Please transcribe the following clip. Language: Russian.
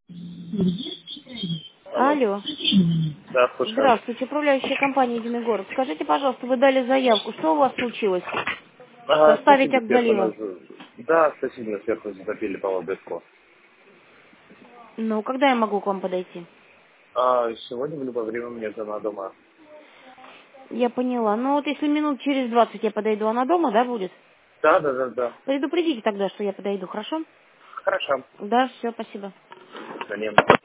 Алло. Алло. Да, слушаю. Здравствуйте, управляющая компания «Единый город». Скажите, пожалуйста, вы дали заявку. Что у вас случилось? Поставить Соседи акт сверху залива. нас... Да, соседи сверху затопили полобеску. Ну, когда я могу к вам подойти? Сегодня в любое время мне жена дома. Я поняла. Ну, вот если минут через 20 я подойду, она дома, да, будет? Да, да, да, да. Предупредите тогда, что я подойду, хорошо? Хорошо. Да, все, спасибо. До свидания.